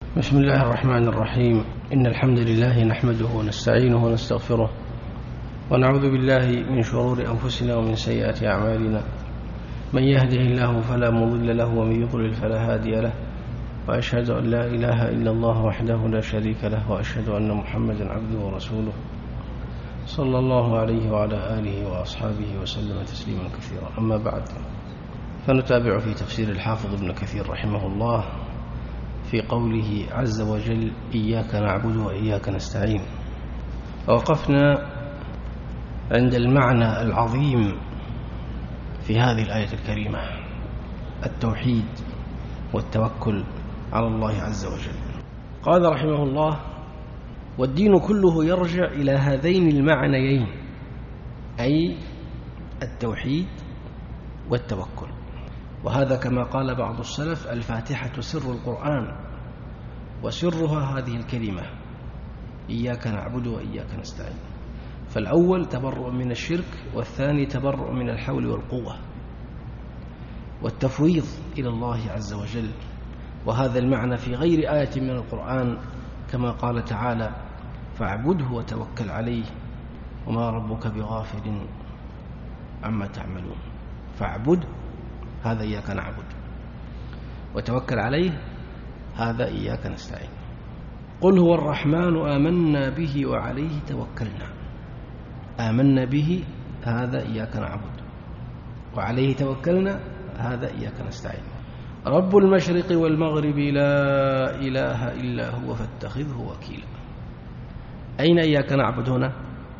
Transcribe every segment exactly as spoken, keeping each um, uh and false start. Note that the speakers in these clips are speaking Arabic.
بسم الله الرحمن الرحيم. إن الحمد لله نحمده ونستعينه ونستغفره ونعوذ بالله من شرور أنفسنا ومن سيئات أعمالنا. من يهده الله فلا مضل له ومن يضلل فلا هادي له، وأشهد أن لا إله إلا الله وحده لا شريك له، وأشهد أن محمدا عبده ورسوله صلى الله عليه وعلى آله وأصحابه وسلم تسليما كثيرا. أما بعد، فنتابع في تفسير الحافظ ابن كثير رحمه الله في قوله عز وجل: إياك نعبد وإياك نستعين. ووقفنا عند المعنى العظيم في هذه الآية الكريمة، التوحيد والتوكل على الله عز وجل. قال رحمه الله: والدين كله يرجع إلى هذين المعنيين، أي التوحيد والتوكل. وهذا كما قال بعض السلف: الفاتحة سر القرآن، وسرها هذه الكلمة: إياك نعبد وإياك نستعين. فالأول تبرؤ من الشرك، والثاني تبرؤ من الحول والقوة والتفويض إلى الله عز وجل. وهذا المعنى في غير آية من القرآن، كما قال تعالى: فاعبده وتوكل عليه وما ربك بغافل عما تعملون. فاعبد، هذا إياك نعبد، وتوكل عليه، هذا إياك نستعين. قل هو الرحمن آمنا به وعليه توكلنا. آمنا به، هذا إياك نعبد، وعليه توكلنا، هذا إياك نستعين. رب المشرق والمغرب لا إله إلا هو فاتخذه وكيلا. أين إياك نعبد هنا؟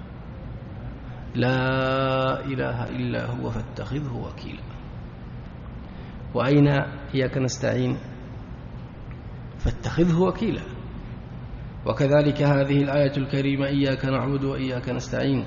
لا إله إلا هو فاتخذه وكيلا. وأين إياك نستعين؟ فاتخذه وكيلا. وكذلك هذه الآية الكريمة: إياك نعبد وإياك نستعين.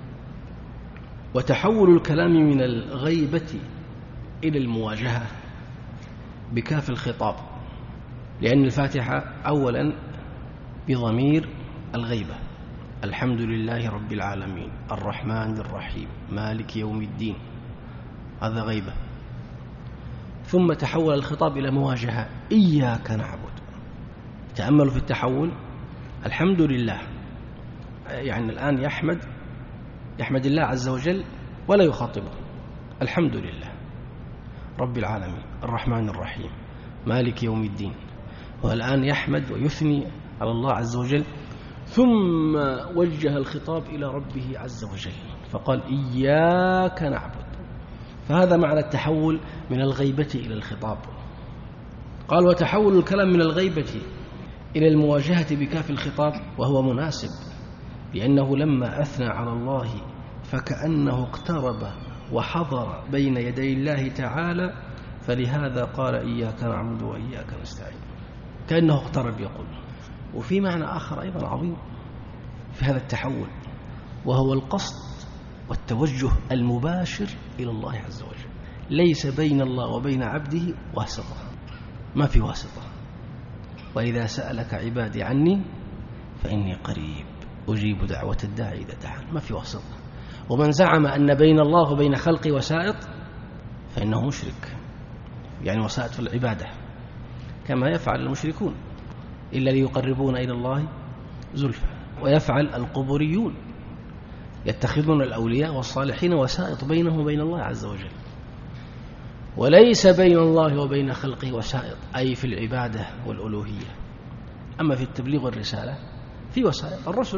وتحول الكلام من الغيبة إلى المواجهة بكاف الخطاب، لأن الفاتحة أولا بضمير الغيبة: الحمد لله رب العالمين الرحمن الرحيم مالك يوم الدين، هذا غيبة. ثم تحول الخطاب إلى مواجهة: إياك نعبد. تأملوا في التحول. الحمد لله، يعني الآن يحمد يحمد الله عز وجل ولا يخاطبه. الحمد لله رب العالمين الرحمن الرحيم مالك يوم الدين. والآن يحمد ويثني على الله عز وجل، ثم وجه الخطاب إلى ربه عز وجل فقال: إياك نعبد. فهذا معنى التحول من الغيبة إلى الخطاب. قال: وتحول الكلام من الغيبة إلى المواجهة بكاف الخطاب، وهو مناسب، لأنه لما أثنى على الله فكأنه اقترب وحضر بين يدي الله تعالى، فلهذا قال: إياك نعبد وإياك نستعين، كأنه اقترب يقول. وفي معنى آخر أيضا عظيم في هذا التحول، وهو القصد والتوجه المباشر إلى الله عز وجل. ليس بين الله وبين عبده واسطة، ما في واسطة. وإذا سألك عبادي عني فإني قريب أجيب دعوة الداعي إذا دعان، ما في واسطة. ومن زعم أن بين الله وبين خلقه وسائط فإنه مشرك، يعني وسائط في العبادة كما يفعل المشركون، إلا ليقربون إلى الله زلفى. ويفعل القبوريون، يتخذون الأولياء والصالحين وسائط بينهم وبين الله عز وجل. وليس بين الله وبين خلقه وسائط، أي في العبادة والألوهية. أما في التبليغ والرسالة في وسائط، الرسل،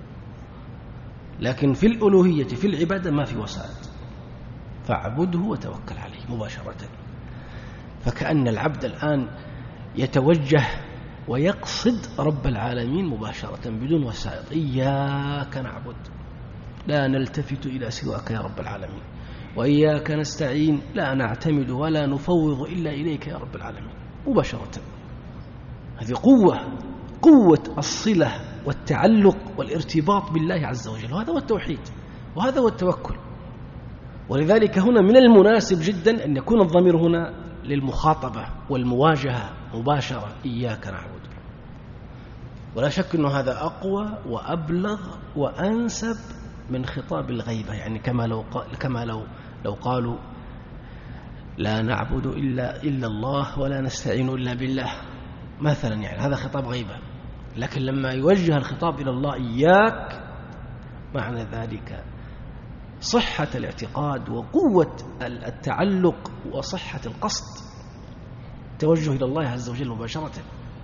لكن في الألوهية في العبادة ما في وسائط. فاعبده وتوكل عليه مباشرة. فكأن العبد الآن يتوجه ويقصد رب العالمين مباشرة بدون وسائط. إياك نعبد، لا نلتفت إلى سواك يا رب العالمين، وإياك نستعين، لا نعتمد ولا نفوض إلا إليك يا رب العالمين، مباشرة. هذه قوة قوة الصلة والتعلق والارتباط بالله عز وجل، وهذا هو التوحيد وهذا هو التوكل. ولذلك هنا من المناسب جدا أن يكون الضمير هنا للمخاطبة والمواجهة مباشرة: إياك نعبد. ولا شك أن هذا أقوى وأبلغ وأنسب من خطاب الغيبة، يعني كما لو كما لو لو قالوا: لا نعبد إلا إلا الله ولا نستعين إلا بالله، مثلا، يعني هذا خطاب غيبة. لكن لما يوجه الخطاب إلى الله إياك، معنى ذلك صحة الاعتقاد وقوة التعلق وصحة القصد، توجه إلى الله عز وجل مباشرة.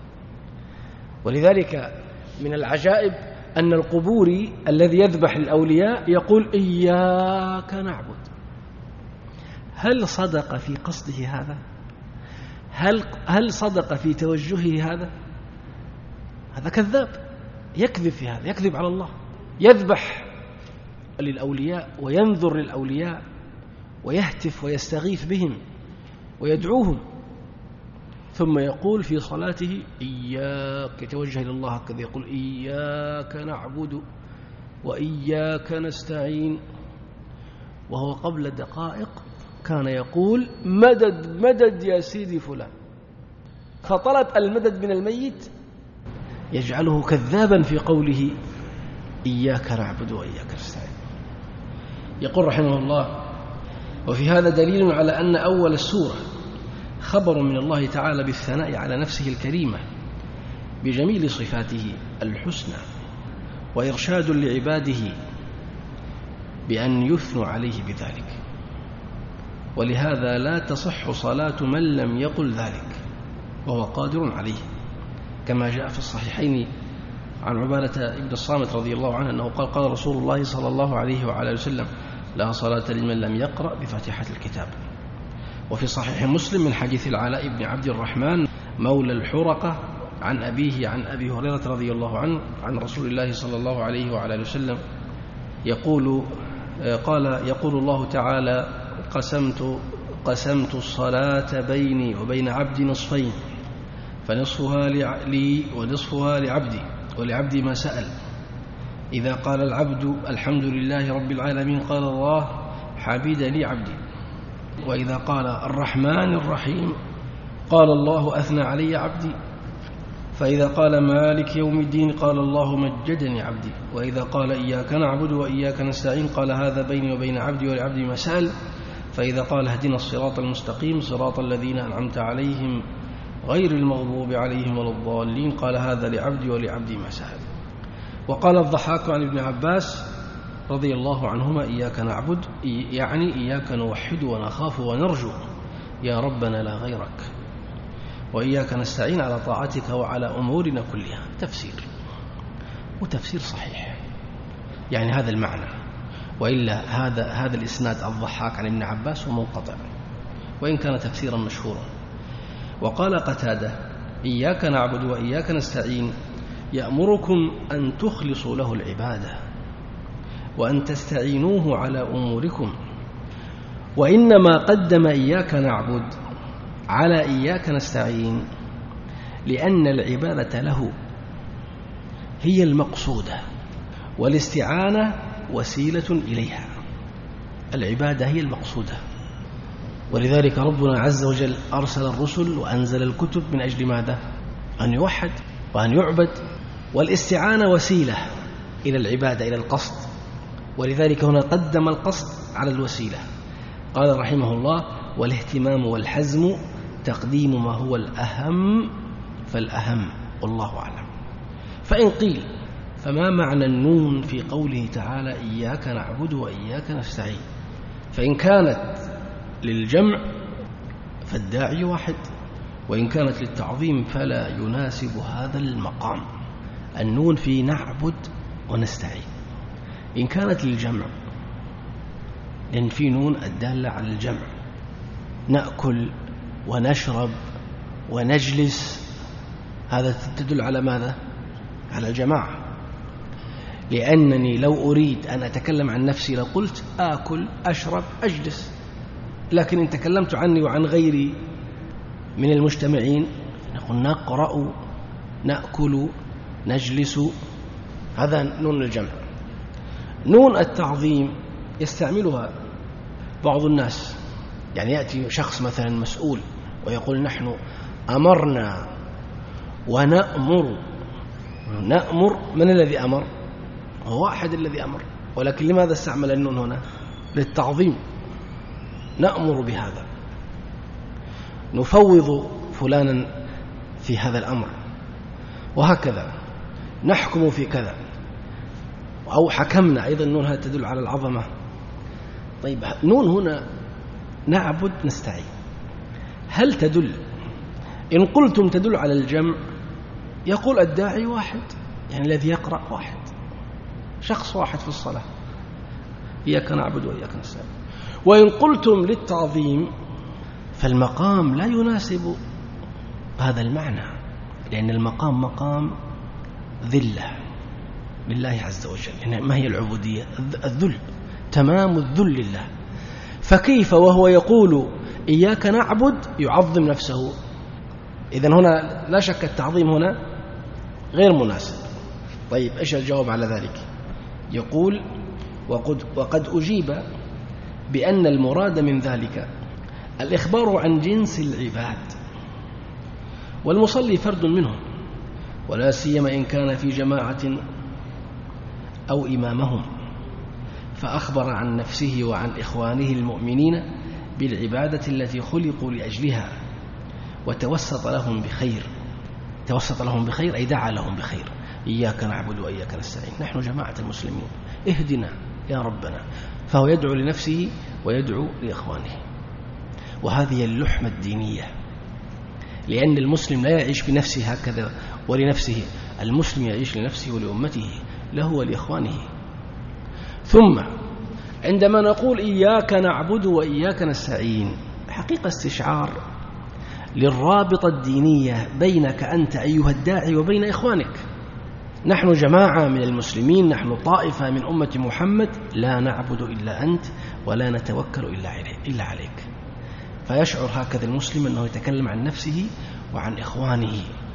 ولذلك من العجائب أن القبوري الذي يذبح الأولياء يقول إياك نعبد. هل صدق في قصده هذا؟ هل هل صدق في توجهه هذا؟ هذا كذاب، يكذب في هذا، يكذب على الله. يذبح للأولياء وينذر للأولياء ويهتف ويستغيث بهم ويدعوهم، ثم يقول في صلاته إياك، يتوجه إلى الله هكذا، يقول إياك نعبد وإياك نستعين، وهو قبل دقائق كان يقول مدد مدد يا سيدي فلان. فطلب المدد من الميت يجعله كذابا في قوله إياك نعبد وإياك نستعين. يقول رحمه الله: وفي هذا دليل على أن أول السورة خبر من الله تعالى بالثناء على نفسه الكريمة بجميل صفاته الحسنى، وإرشاد لعباده بأن يثنوا عليه بذلك. ولهذا لا تصح صلاة من لم يقل ذلك وهو قادر عليه، كما جاء في الصحيحين عن عبادة بن الصامت رضي الله عنه أنه قال: قال رسول الله صلى الله عليه وعلى وسلم: لا صلاة لمن لم يقرأ بفاتحة الكتاب. وفي صحيح مسلم من حديث العلاء بن عبد الرحمن مولى الحرقة عن أبيه عن أبي هريرة رضي الله عنه عن رسول الله صلى الله عليه وعلى وسلم يقول قال يقول الله تعالى: قسمت قسمت الصلاة بيني وبين عبدي نصفين، فنصفها لي ونصفها لعبدي، ولعبدي ما سأل. إذا قال العبد الحمد لله رب العالمين قال الله: حمد لي عبدي. وإذا قال الرحمن الرحيم قال الله: أثنى علي عبدي. فإذا قال مالك يوم الدين قال الله: مجدني عبدي. وإذا قال إياك نعبد وإياك نستعين قال: هذا بيني وبين عبدي ولعبدي ما سأل. فإذا قال اهدنا الصراط المستقيم صراط الذين أنعمت عليهم غير المغضوب عليهم ولا الضالين قال: هذا لعبدي ولعبدي ما سأل. وقال الضحاك عن ابن عباس رضي الله عنهما: إياك نعبد يعني إياك نوحد ونخاف ونرجو يا ربنا لا غيرك، وإياك نستعين على طاعتك وعلى أمورنا كلها. تفسير، وتفسير صحيح، يعني هذا المعنى. وإلا هذا هذا الإسناد الضحاك عن ابن عباس ومنقطع، وإن كان تفسيرا مشهورا. وقال قتادة: إياك نعبد وإياك نستعين يأمركم أن تخلصوا له العبادة وأن تستعينوه على أموركم، وإنما قدم إياك نعبد على إياك نستعين لأن العبادة له هي المقصودة، والاستعانة وسيلة إليها. العبادة هي المقصودة، ولذلك ربنا عز وجل أرسل الرسل وأنزل الكتب من أجل ماذا؟ أن يوحد وأن يعبد، والاستعانة وسيلة إلى العبادة، إلى القصد. ولذلك هنا قدم القصد على الوسيلة. قال رحمه الله: والاهتمام والحزم تقديم ما هو الأهم فالأهم، والله أعلم. فإن قيل: فما معنى النون في قوله تعالى إياك نعبد وإياك نستعين؟ فإن كانت للجمع فالداعي واحد، وإن كانت للتعظيم فلا يناسب هذا المقام. النون في نعبد ونستعين. إن كانت للجمع لأن في نون الدالة على الجمع، نأكل ونشرب ونجلس، هذا تدل على ماذا؟ على الجماعة. لأنني لو أريد أن أتكلم عن نفسي لقلت آكل أشرب أجلس، لكن إن تكلمت عني وعن غيري من المجتمعين نقول نقرأ نأكل نجلس، هذا نون الجمع. نون التعظيم يستعملها بعض الناس، يعني يأتي شخص مثلا مسؤول ويقول نحن أمرنا ونأمر. نأمر، من الذي أمر؟ هو واحد الذي أمر، ولكن لماذا استعمل النون هنا؟ للتعظيم. نأمر بهذا، نفوض فلانا في هذا الأمر، وهكذا نحكم في كذا، أو حكمنا أيضا. نون هذا تدل على العظمة. طيب نون هنا نعبد نستعين، هل تدل؟ إن قلتم تدل على الجمع، يقول الداعي واحد، يعني الذي يقرأ واحد، شخص واحد في الصلاة، إياك نعبد وإياك نستعين. وإن قلتم للتعظيم فالمقام لا يناسب هذا المعنى، لأن المقام مقام ذلة لله عز وجل. يعني ما هي العبودية؟ الذل، تمام الذل لله. فكيف وهو يقول إياك نعبد يعظم نفسه؟ إذن هنا لا شك التعظيم هنا غير مناسب. طيب إيش الجواب على ذلك؟ يقول وقد, وقد أجيب بأن المراد من ذلك الإخبار عن جنس العباد، والمصلي فرد منهم، ولا سيما إن كان في جماعة أو إمامهم، فأخبر عن نفسه وعن إخوانه المؤمنين بالعبادة التي خلقوا لأجلها، وتوسط لهم بخير. توسط لهم بخير أي دعا لهم بخير. إياك نعبد وإياك نستعين، نحن جماعة المسلمين، اهدنا يا ربنا. فهو يدعو لنفسه ويدعو لإخوانه، وهذه اللحمة الدينية، لأن المسلم لا يعيش بنفسه هكذا ولنفسه، المسلم يعيش لنفسه ولأمته، له ولإخوانه. ثم عندما نقول إياك نعبد وإياك نستعين، حقيقة استشعار للرابطة الدينية بينك أنت أيها الداعي وبين إخوانك. نحن جماعة من المسلمين، نحن طائفة من أمة محمد، لا نعبد إلا أنت ولا نتوكل إلا عليك. فيشعر هكذا المسلم أنه يتكلم عن نفسه وعن إخوانه،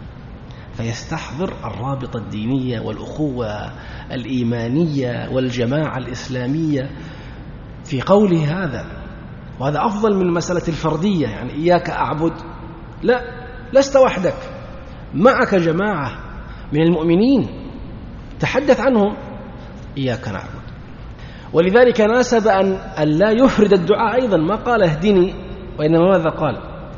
فيستحضر الرابطة الدينية والأخوة الإيمانية والجماعة الإسلامية في قوله هذا. وهذا أفضل من مسألة الفردية، يعني إياك أعبد، لا، لست وحدك، معك جماعة من المؤمنين، تحدث عنهم، إياك نعبد. ولذلك ناسب أن لا يفرد الدعاء أيضا، ما قال اهدني، وإنما ماذا قال؟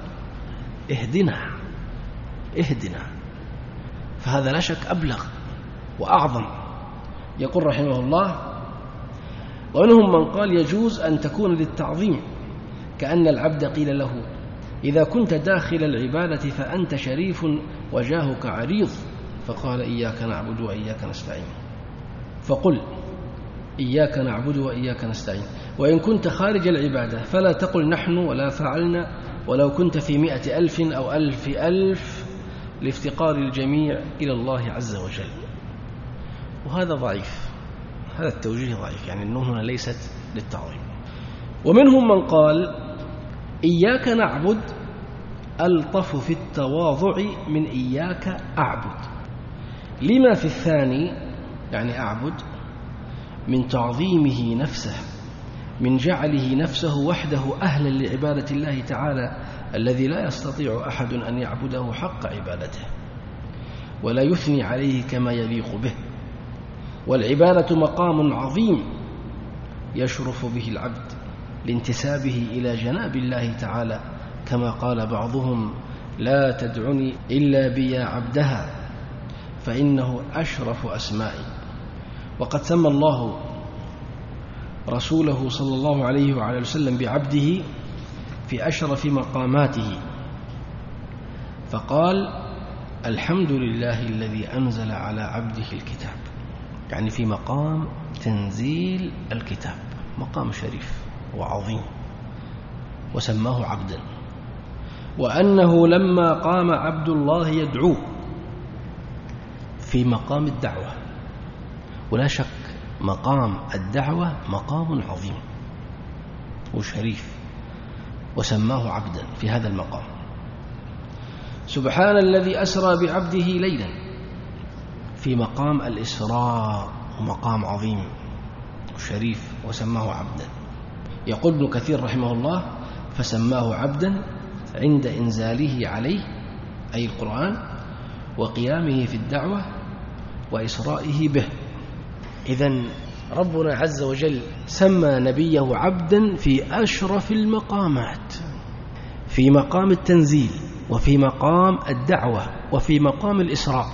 اهدنا اهدنا. فهذا لا شك أبلغ وأعظم. يقول رحمه الله: ومنهم من قال يجوز أن تكون للتعظيم، كأن العبد قيل له إذا كنت داخل العبادة فأنت شريف وجاهك عريض، فقال إياك نعبد وإياك نستعين، فقل إياك نعبد وإياك نستعين. وإن كنت خارج العبادة فلا تقل نحن ولا فعلنا، ولو كنت في مئة ألف أو ألف ألف، لافتقار الجميع إلى الله عز وجل. وهذا ضعيف، هذا التوجيه ضعيف، يعني النون هنا ليست للتعظيم. ومنهم من قال إياك نعبد ألطف في التواضع من إياك أعبد، لما في الثاني يعني أعبد من تعظيمه نفسه، من جعله نفسه وحده أهلا لعبادة الله تعالى الذي لا يستطيع أحد أن يعبده حق عبادته ولا يثني عليه كما يليق به. والعبادة مقام عظيم يشرف به العبد لانتسابه إلى جناب الله تعالى، كما قال بعضهم: لا تدعني إلا بيا عبدها فإنه أشرف أسمائي. وقد سمى الله رسوله صلى الله عليه وعلى وسلم بعبده في أشرف مقاماته، فقال: الحمد لله الذي أنزل على عبده الكتاب، يعني في مقام تنزيل الكتاب، مقام شريف وعظيم، وسماه عبدا. وأنه لما قام عبد الله يدعوه، في مقام الدعوة، ولا شك مقام الدعوة مقام عظيم وشريف، وسماه عبدا في هذا المقام. سبحان الذي أسرى بعبده ليلا، في مقام الإسراء، ومقام عظيم وشريف، وسماه عبدا. يقول ابن كثير رحمه الله: فسماه عبدا عند إنزاله عليه، أي القرآن، وقيامه في الدعوة وإسرائه به. إذن ربنا عز وجل سمى نبيه عبدا في أشرف المقامات، في مقام التنزيل وفي مقام الدعوة وفي مقام الإسراء.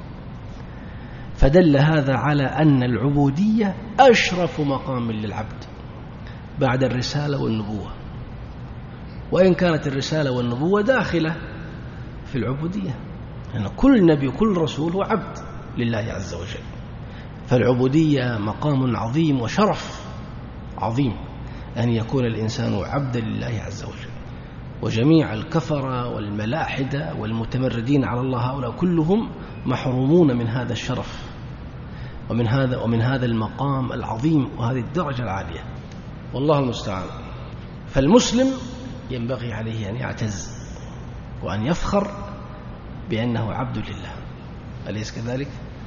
فدل هذا على أن العبودية أشرف مقام للعبد بعد الرسالة والنبوة، وإن كانت الرسالة والنبوة داخلة في العبودية، يعني كل نبي وكل رسول هو عبد لله عز وجل. فالعبودية مقام عظيم وشرف عظيم أن يكون الإنسان عبدا لله عز وجل. وجميع الكفرة والملاحدة والمتمردين على الله هؤلاء كلهم محرومون من هذا الشرف ومن هذا ومن هذا المقام العظيم وهذه الدرجة العالية، والله المستعان. فالمسلم ينبغي عليه أن يعتز وأن يفخر بأنه عبد لله، أليس كذلك؟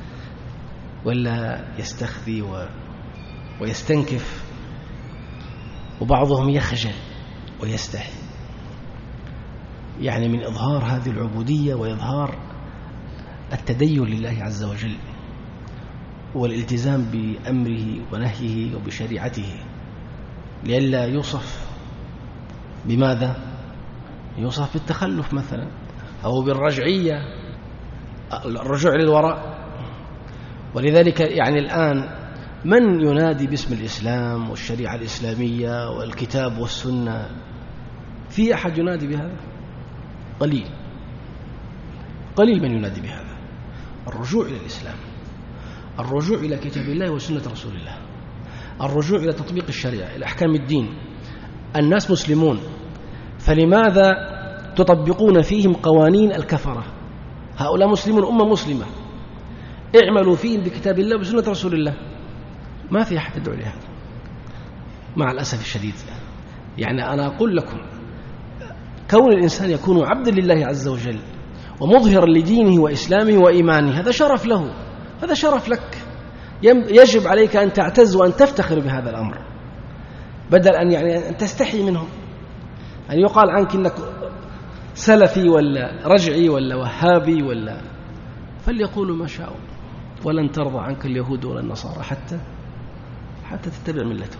ولا يستخفي و... ويستنكف، وبعضهم يخجل ويستحي يعني من إظهار هذه العبودية وإظهار التدين لله عز وجل والالتزام بأمره ونهيه وبشريعته، لئلا يوصف بماذا؟ يوصف بالتخلف مثلا، أو بالرجعية، الرجوع للوراء. ولذلك يعني الآن من ينادي باسم الإسلام والشريعة الإسلامية والكتاب والسنة؟ في أحد ينادي بهذا؟ قليل قليل من ينادي بهذا. الرجوع إلى الإسلام، الرجوع إلى كتاب الله وسنة رسول الله، الرجوع إلى تطبيق الشريعة، إلى أحكام الدين. الناس مسلمون، فلماذا تطبقون فيهم قوانين الكفرة؟ هؤلاء مسلمون، أمة مسلمة، اعملوا فيهم بكتاب الله وسنة رسول الله. ما في أحد يدعو لهذا مع الأسف الشديد. يعني أنا أقول لكم، كون الإنسان يكون عبدا لله عز وجل ومظهرا لدينه وإسلامه وإيمانه، هذا شرف له، هذا شرف لك. يجب عليك أن تعتز وأن تفتخر بهذا الأمر، بدل أن يعني أن تستحي منهم، أن يقال عنك إنك سلفي ولا رجعي ولا وهابي ولا، فليقولوا ما شاءوا، ولن ترضى عنك اليهود ولا النصارى حتى حتى تتبع ملتهم،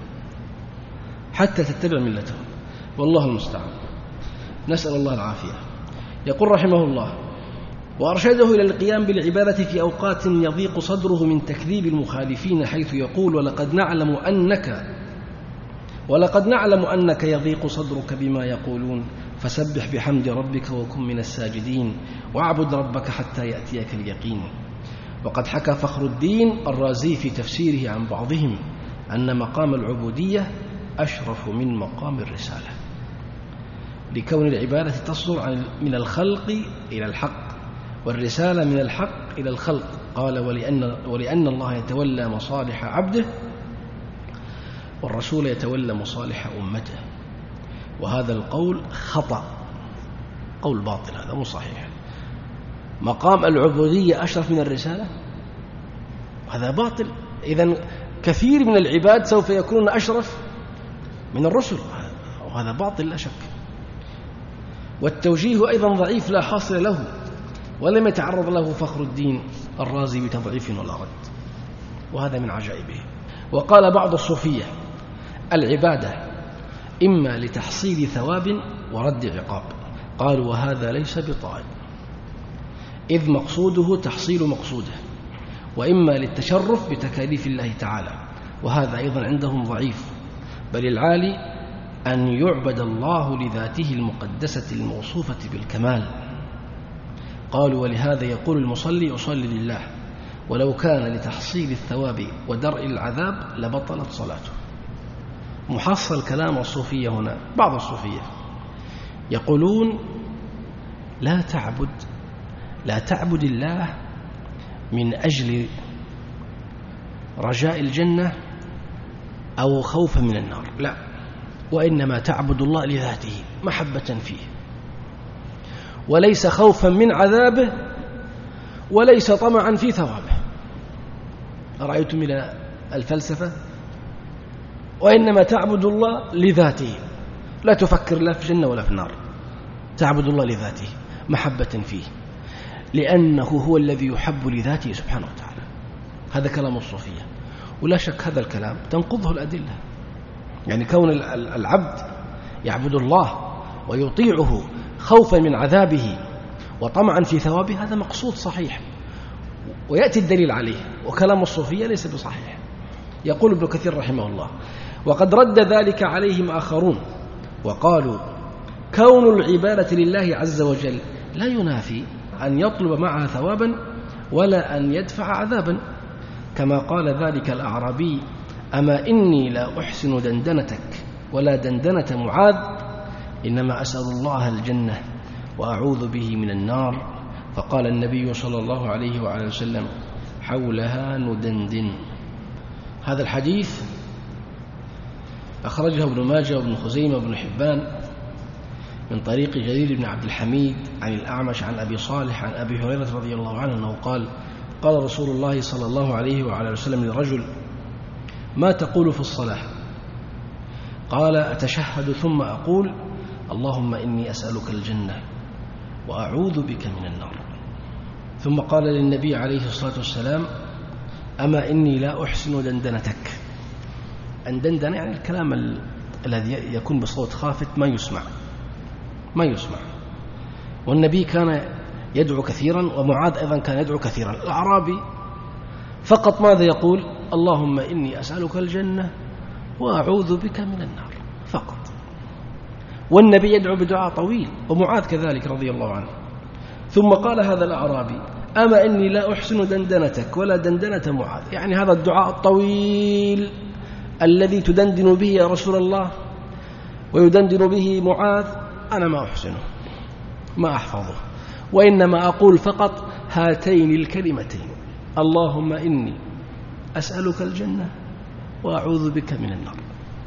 حتى تتبع ملتهم، والله المستعان. نسأل الله العافية. يقول رحمه الله: وأرشده إلى القيام بالعبادة في أوقات يضيق صدره من تكذيب المخالفين، حيث يقول: ولقد نعلم أنك ولقد نعلم أنك يضيق صدرك بما يقولون، فسبح بحمد ربك وكن من الساجدين، واعبد ربك حتى يأتيك اليقين. وقد حكى فخر الدين الرازي في تفسيره عن بعضهم أن مقام العبودية أشرف من مقام الرسالة، لكون العبادة تصدر من الخلق إلى الحق، والرسالة من الحق إلى الخلق. قال: ولأن, ولأن الله يتولى مصالح عبده، والرسول يتولى مصالح أمته. وهذا القول خطأ، قول باطل، هذا مو صحيح. مقام العبودية أشرف من الرسالة، هذا باطل. إذن كثير من العباد سوف يكونون أشرف من الرسل، وهذا باطل لا شك. والتوجيه أيضا ضعيف لا حاصل له، ولم يتعرض له فخر الدين الرازي بتضعيف ولا رد، وهذا من عجائبه. وقال بعض الصوفية: العبادة إما لتحصيل ثواب ورد عقاب. قالوا: وهذا ليس بطائل، إذ مقصوده تحصيل مقصوده، وإما للتشرف بتكاليف الله تعالى، وهذا أيضا عندهم ضعيف. بل العالي أن يعبد الله لذاته المقدسة الموصوفة بالكمال. قالوا: ولهذا يقول المصلي: أصلي لله، ولو كان لتحصيل الثواب ودرء العذاب لبطلت صلاته. محصل كلام الصوفية هنا، بعض الصوفية يقولون: لا تعبد لا تعبد الله من أجل رجاء الجنة أو خوفا من النار، لا، وإنما تعبد الله لذاته محبة فيه، وليس خوفا من عذابه، وليس طمعا في ثوابه. أرأيتم إلى الفلسفة؟ وإنما تعبد الله لذاته، لا تفكر لا في الجنة ولا في النار، تعبد الله لذاته محبة فيه، لأنه هو الذي يحب لذاته سبحانه وتعالى. هذا كلام الصوفية، ولا شك هذا الكلام تنقضه الأدلة. يعني كون العبد يعبد الله ويطيعه خوفا من عذابه وطمعا في ثوابه هذا مقصود صحيح ويأتي الدليل عليه، وكلام الصوفية ليس بصحيح. يقول ابن كثير رحمه الله: وقد رد ذلك عليهم آخرون وقالوا كون العبادة لله عز وجل لا ينافي أن يطلب معها ثوابا ولا أن يدفع عذابا، كما قال ذلك الأعرابي: أما إني لا أحسن دندنتك ولا دندنة معاذ، إنما أسأل الله الجنة وأعوذ به من النار. فقال النبي صلى الله عليه وعلى وسلم: حولها ندندن. هذا الحديث أخرجه ابن ماجه وابن خزيمة وابن حبان من طريق جرير بن عبد الحميد عن الأعمش عن أبي صالح عن أبي هريرة رضي الله عنه أنه قال: قال رسول الله صلى الله عليه وعلى وسلم لرجل: ما تقول في الصلاة؟ قال: أتشهد ثم أقول اللهم إني أسألك الجنة وأعوذ بك من النار. ثم قال للنبي عليه الصلاة والسلام: أما إني لا أحسن دندنتك. الدندنة يعني الكلام الذي يكون بصوت خافت ما يسمع ما يسمع والنبي كان يدعو كثيرا، ومعاذ أيضا كان يدعو كثيرا. الأعرابي فقط ماذا يقول؟ اللهم إني أسألك الجنة وأعوذ بك من النار فقط. والنبي يدعو بدعاء طويل، ومعاذ كذلك رضي الله عنه. ثم قال هذا الأعرابي: أما إني لا أحسن دندنتك ولا دندنة معاذ، يعني هذا الدعاء الطويل الذي تدندن به يا رسول الله ويدندن به معاذ أنا ما أحسنه ما أحفظه، وإنما أقول فقط هاتين الكلمتين: اللهم إني أسألك الجنة وأعوذ بك من النار.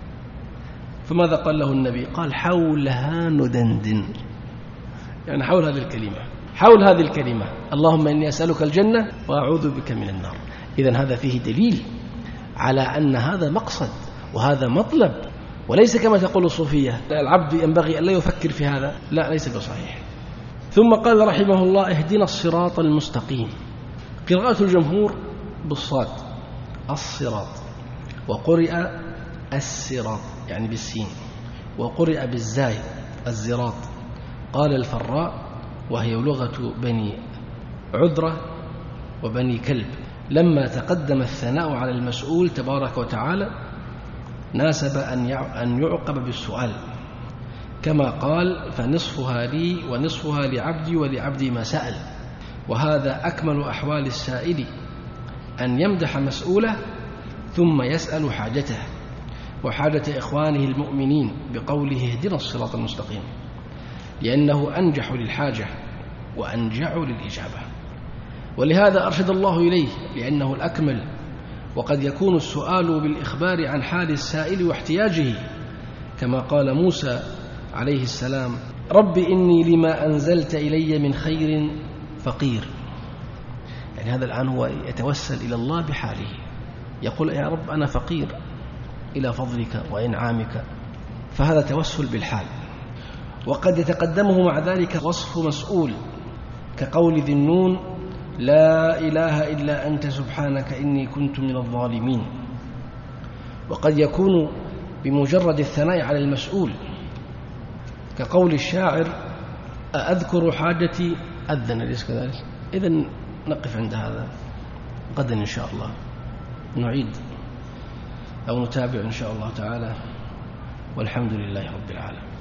فماذا قال له النبي؟ قال: حولها ندندن، يعني حول هذه الكلمة حول هذه الكلمة اللهم إني أسألك الجنة وأعوذ بك من النار. إذن هذا فيه دليل على أن هذا مقصد وهذا مطلب، وليس كما تقول الصوفية العبد ينبغي أن لا يفكر في هذا، لا، ليس بصحيح. ثم قال رحمه الله: اهدنا الصراط المستقيم. قراءة الجمهور بالصاد الصراط، وقرئ الصراط يعني بالسين، وقرئ بالزاي الزراط. قال الفراء وهي لغة بني عذرة وبني كلب: لما تقدم الثناء على المسؤول تبارك وتعالى ناسب أن يعقب بالسؤال، كما قال: فنصفها لي ونصفها لعبدي ولعبدي ما سأل. وهذا أكمل أحوال السائل، أن يمدح مسؤوله ثم يسأل حاجته وحاجة إخوانه المؤمنين بقوله اهدنا الصراط المستقيم، لأنه أنجح للحاجة وأنجع للإجابة. ولهذا أرشد الله إليه لأنه الأكمل. وقد يكون السؤال بالإخبار عن حال السائل واحتياجه، كما قال موسى عليه السلام: رب إني لما أنزلت إلي من خير فقير. يعني هذا الآن هو يتوسل إلى الله بحاله، يقول: يا رب أنا فقير إلى فضلك وإنعامك. فهذا توسل بالحال. وقد يتقدمه مع ذلك وصف مسؤول، كقول ذي النون: لا إله إلا أنت سبحانك إني كنت من الظالمين. وقد يكون بمجرد الثناء على المسؤول، كقول الشاعر: أذكر حاجتي أذن، أليس كذلك؟ إذن نقف عند هذا، غدا إن شاء الله نعيد أو نتابع إن شاء الله تعالى، والحمد لله رب العالمين.